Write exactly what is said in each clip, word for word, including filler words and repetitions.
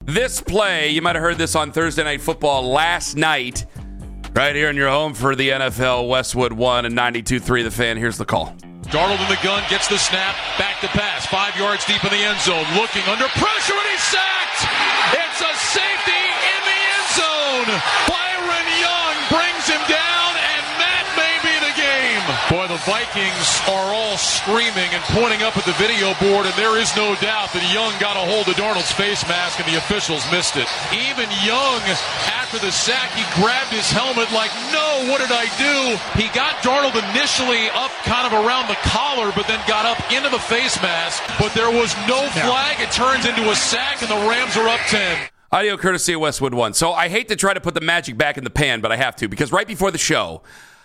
This play, you might have heard this on Thursday Night Football last night, right here in your home for the N F L, Westwood one and ninety-two three The Fan. Here's the call. Darnold in the gun, gets the snap, back to pass, five yards deep in the end zone, looking under pressure, and he's sacked! It's a safety in the end zone! Byron Young brings him down, and that may be the game! Boy, the Vikings are all screaming and pointing up at the video board, and there is no doubt that Young got a hold of Darnold's face mask, and the officials missed it. Even Young, after the sack, he grabbed his helmet like, no, what did I do? He got Darnold initially up kind of around the collar, but then got up into the face mask, but there was no flag. It turns into a sack, and the Rams are up ten. Audio courtesy of Westwood one. So I hate to try to put the magic back in the pan, but I have to, because right before the show,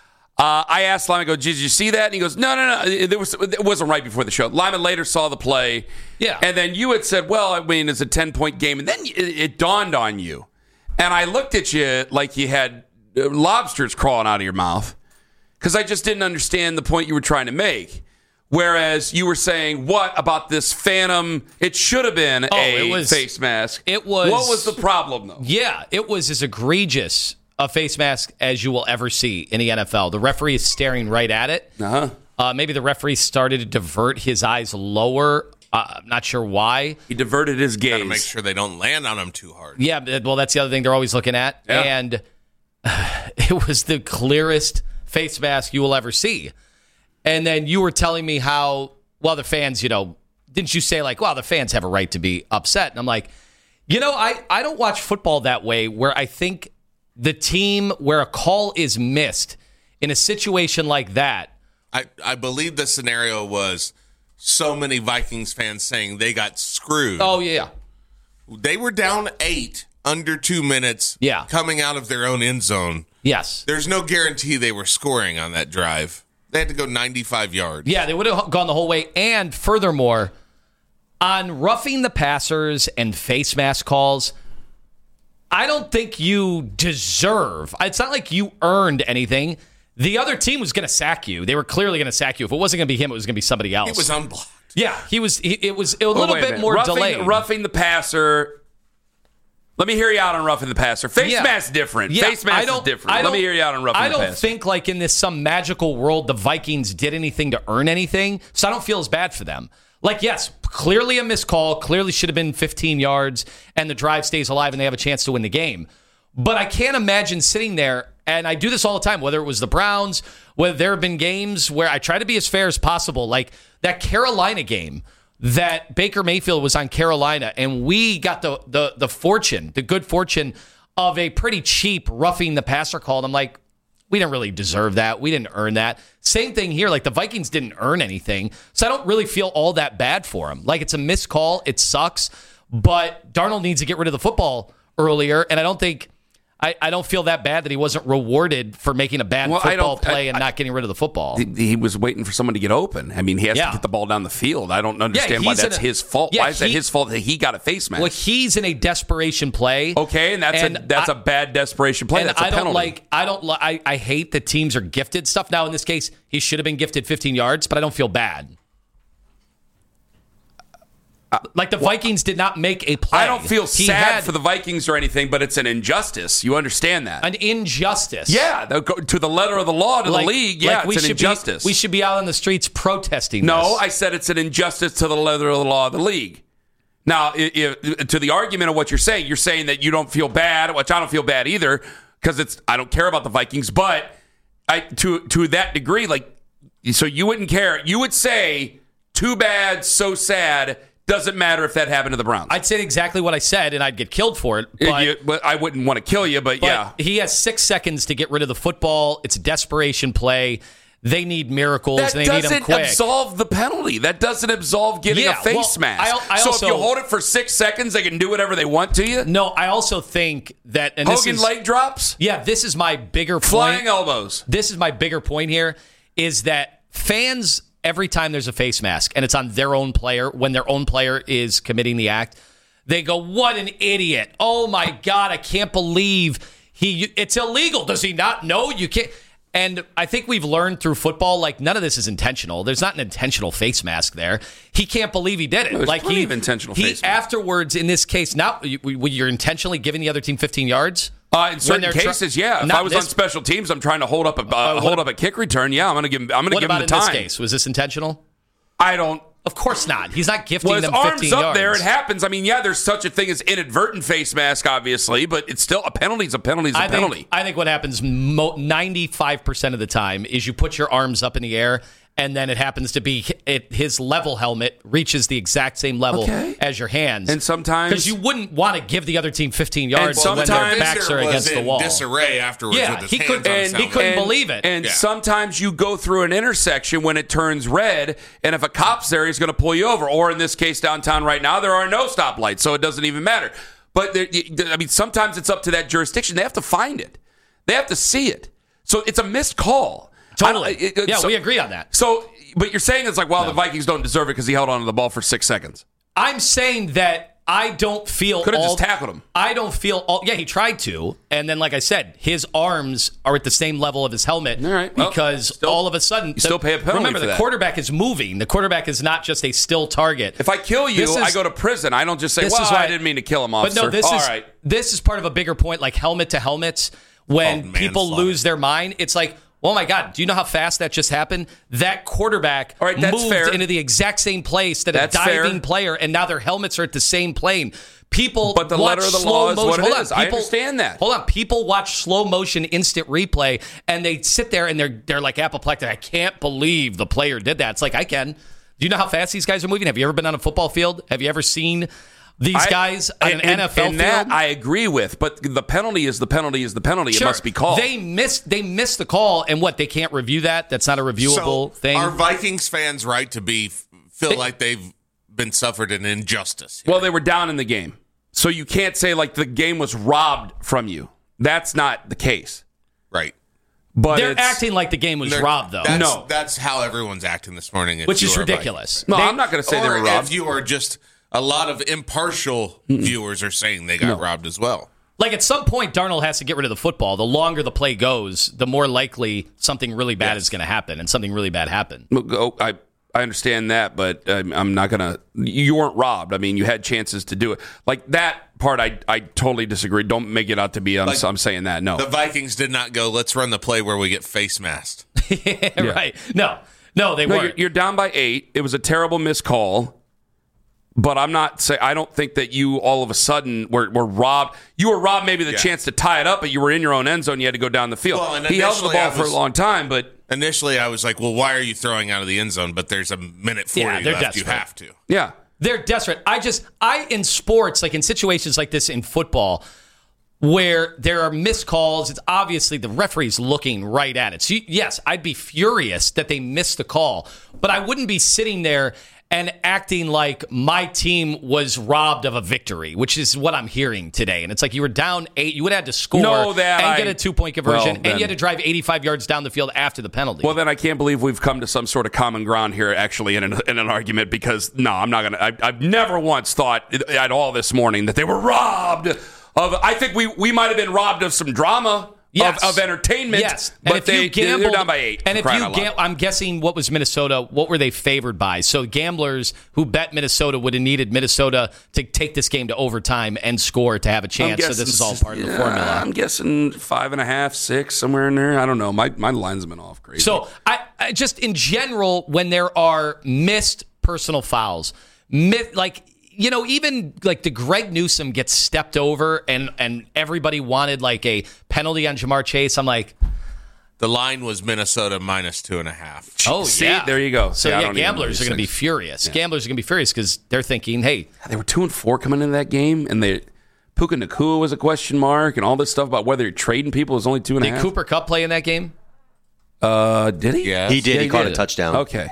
Uh, I asked Lyman, I go, did you see that? And he goes, no, no, no. It, was, it wasn't right before the show. Lyman later saw the play. Yeah. And then you had said, well, I mean, it's a ten-point game. And then it, it dawned on you. And I looked at you like you had lobsters crawling out of your mouth because I just didn't understand the point you were trying to make. Whereas you were saying, what about this phantom? It should have been oh, a it was, face mask. It was. What was the problem, though? Yeah, it was as egregious a face mask as you will ever see in the N F L. The referee is staring right at it. Uh-huh. Uh, maybe the referee started to divert his eyes lower. Uh, I'm not sure why. He diverted his gaze. Got to make sure they don't land on him too hard. Yeah, well, that's the other thing they're always looking at. Yeah. And uh, it was the clearest face mask you will ever see. And then you were telling me how, well, the fans, you know, didn't you say like, well, the fans have a right to be upset? And I'm like, you know, I, I don't watch football that way where I think the team where a call is missed in a situation like that. I, I believe the scenario was so many Vikings fans saying they got screwed. Oh, yeah. They were down eight under two minutes Yeah. coming out of their own end zone. Yes. There's no guarantee they were scoring on that drive. They had to go ninety-five yards. Yeah, they would have gone the whole way. And furthermore, on roughing the passers and face mask calls, I don't think you deserve. It's not like you earned anything. The other team was going to sack you. They were clearly going to sack you. If it wasn't going to be him, it was going to be somebody else. It was unblocked. Yeah, he was. He, it was a Oh, little wait a bit minute. more roughing, delayed. Roughing the passer. Let me hear you out on roughing the passer. Face Yeah. mask different. Yeah, Face mask I don't- is different. I Let me don't- hear you out on roughing I the don't passer. think like in this some magical world the Vikings did anything to earn anything, so I don't feel as bad for them. Like, yes, clearly a missed call, clearly should have been fifteen yards, and the drive stays alive and they have a chance to win the game. But I can't imagine sitting there, and I do this all the time, whether it was the Browns, whether there have been games where I try to be as fair as possible, like that Carolina game that Baker Mayfield was on Carolina, and we got the the the fortune, the good fortune of a pretty cheap roughing the passer call. And I'm like, we didn't really deserve that. We didn't earn that. Same thing here. Like the Vikings didn't earn anything. So I don't really feel all that bad for them. Like it's a missed call. It sucks. But Darnold needs to get rid of the football earlier. And I don't think, I, I don't feel that bad that he wasn't rewarded for making a bad Well, I football don't- play I- and I- not getting rid of the football. He, he was waiting for someone to get open. I mean, he has Yeah. to get the ball down the field. I don't understand Yeah, why he's in that's a- his fault. yeah, why is that he- his fault that he got a face mask? Well, he's in a desperation play. Okay, and that's And a that's I- a bad desperation play. And That's a I don't penalty. like. I don't. Li- I. I hate that teams are gifted stuff. Now, in this case, he should have been gifted fifteen yards, but I don't feel bad. Like the Vikings did not make a play. I don't feel He sad had for the Vikings or anything, but it's an injustice. You understand that? an injustice. yeah, they'll go to the letter of the law to Like- the league. Yeah, like we it's an should be- injustice. we should be out on the streets protesting. No, this. I said it's an injustice to the letter of the law of the league. Now, i i to the argument of what you're saying, you're saying that you don't feel bad, which I don't feel bad either, because it's I don't care about the Vikings. But I to to that degree, like, so you wouldn't care. You would say, "Too bad, so sad." Doesn't matter if that happened to the Browns. I'd say exactly what I said, and I'd get killed for it. Uh, But, you- but I wouldn't want to kill you. But, but yeah, he has six seconds to get rid of the football. It's a desperation play. They need miracles. that and they need them doesn't quick. absolve the penalty. That doesn't absolve getting Yeah, a face well, mask. I- I so also- if you hold it for six seconds, they can do whatever they want to you. No, I also think that and Hogan this is, leg drops, Yeah, this is my bigger point. flying elbows. This is my bigger point here is that fans, every time there's a face mask and it's on their own player, when their own player is committing the act, they go, what an idiot. Oh my God, I can't believe he, it's illegal. Does he not know? You can't. And I think we've learned through football, like, none of this is intentional. There's not an intentional face mask there. He can't believe he did it. There's like plenty he, of intentional he face mask. Afterwards, in this case, not you- you're intentionally giving the other team fifteen yards? Uh, in certain they're tr- cases, yeah. If Not I was this- on special teams, I'm trying to hold up a uh, Uh, what- hold up a kick return. Yeah, I'm going to give him. I'm going to What give him about the in time. this case? Was this intentional? I don't. Of course not. He's not gifting Well, his them arms fifteen up yards. there, it happens. I mean, yeah, there's such a thing as inadvertent face mask, obviously, but it's still a penalty's a penalty's a I penalty. think, I think what happens mo- ninety-five percent of the time is you put your arms up in the air, and then it happens to be it, his level helmet reaches the exact same level Okay. as your hands. And sometimes- because you wouldn't want to give the other team fifteen yards And when sometimes- their backs are was against the in wall. disarray afterwards Yeah, with his he hands couldn't- on his and he helmet. couldn't believe it. And Yeah. sometimes you go through an intersection when it turns red, and if a cop's there, he's going to pull you over. Or in this case, downtown right now, there are no stoplights, so it doesn't even matter. But there, I mean, sometimes it's up to that jurisdiction. They have to find it. They have to see it. So it's a missed call. Totally. I- it- it- yeah, so- we agree on that. So, but you're saying it's like, well, the Vikings don't deserve it because he held on to the ball for six seconds. I'm saying that I don't feel Could have all- just tackled him. I don't feel all, yeah, he tried to, and then like I said, his arms are at the same level of his helmet All right. Well, because still- all of a sudden, you still pay a penalty Remember, for the that. quarterback is moving. The quarterback is not just a still target. If I kill you, This is- I go to prison. I don't just say, This well, is why- I didn't mean to kill him, But officer. no, this All is right. this is part of a bigger point, like helmet to helmets. When Oh, people manslaughter. lose their mind, it's like, oh my God, do you know how fast that just happened? That quarterback All right, that's moved fair. into the exact same place that That's a diving fair. player, and now their helmets are at the same plane. People But the watch letter of the slow law is motion. what it Hold on, is. I people- understand that. Hold on, people watch slow motion instant replay, and they sit there and they're they're like apoplectic. I can't believe the player did that. It's like, I can. Do you know how fast these guys are moving? Have you ever been on a football field? Have you ever seen these I- guys on an and- N F L and field? that I agree with, but the penalty is the penalty is the penalty. Sure. It must be called. They missed. They missed the call, and what? They can't review that. That's not a reviewable So thing. are Vikings fans right to be feel They- like they've been suffered an injustice? well, they were down in the game, so you can't say like the game was robbed from you. That's not the case. Right. But They're it's- acting like the game was They're- robbed, though, That's, No. that's how everyone's acting this morning. if which you is are a Viking. ridiculous. No, They- I'm not going to say they Or were robbed. if you are just a lot of impartial viewers are saying they got robbed as well. Like at some point, Darnold has to get rid of the football. The longer the play goes, the more likely something really bad Yes. is going to happen, and something really bad happened. Oh, I I understand that, but I'm, I'm not gonna. You weren't robbed. I mean, you had chances to do it. Like that part, I I totally disagree. Don't make it out to be. I'm, Like, I'm saying that. No, The Vikings did not go, let's run the play where we get face masked. Right? No, no, they no, weren't. you're, you're down by eight. It was a terrible missed call. But I'm not say I don't think that you all of a sudden were, were robbed. You were robbed maybe the Yeah. chance to tie it up, but you were in your own end zone. You had to go down the field. Well, and he held the initially ball I for was- a long time, but Initially, I was like, well, why are you throwing out of the end zone? But there's a minute forty Yeah, they're left. You desperate. have to. yeah. They're desperate. I just, I, in sports, like in situations like this in football, where there are missed calls, it's obviously the referee's looking right at it. So, you, yes, I'd be furious that they missed the call, but I wouldn't be sitting there and acting like my team was robbed of a victory, which is what I'm hearing today. And it's like you were down eight, you would have had to score No, that and I- get a two-point conversion, well, and then- you had to drive eighty-five yards down the field after the penalty. Well, then I can't believe we've come to some sort of common ground here, actually, in an, in an argument. Because no, I'm not gonna. I, I've never once thought at all this morning that they were robbed of. I think we we might have been robbed of some drama. Yes. Of, of entertainment, Yes, but and if they, you gambled, they're down by eight. And for if crying you, out loud. gam- I'm guessing what was Minnesota? What were they favored by? So gamblers who bet Minnesota would have needed Minnesota to take this game to overtime and score to have a I'm chance. So guessing this is all s- part of the yeah, formula. I'm guessing five and a half, six, somewhere in there. I don't know. My my lines have been off crazy. So I, I just in general, when there are missed personal fouls, mi- like. You know, even like the Greg Newsome gets stepped over and, and everybody wanted like a penalty on Jamar Chase. I'm like, The line was Minnesota minus two and a half. oh, See, yeah. there you go. So, See, I yeah, don't even know gamblers these are going to be things. furious. Gamblers are going to be furious because they're thinking, hey, they were two and four coming into that game, and they Puka Nacua was a question mark, and all this stuff about whether you're trading people is only two and a did half. Cooper Kupp play in that game? Uh, did he? Yes. He did. Yeah, he he caught did. a touchdown. Okay.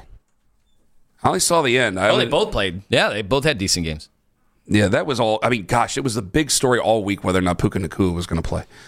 I only saw the end. I Oh, they only- both played. Yeah, they both had decent games. Yeah, that was all. I mean, gosh, it was the big story all week whether or not Puka Nacua was going to play.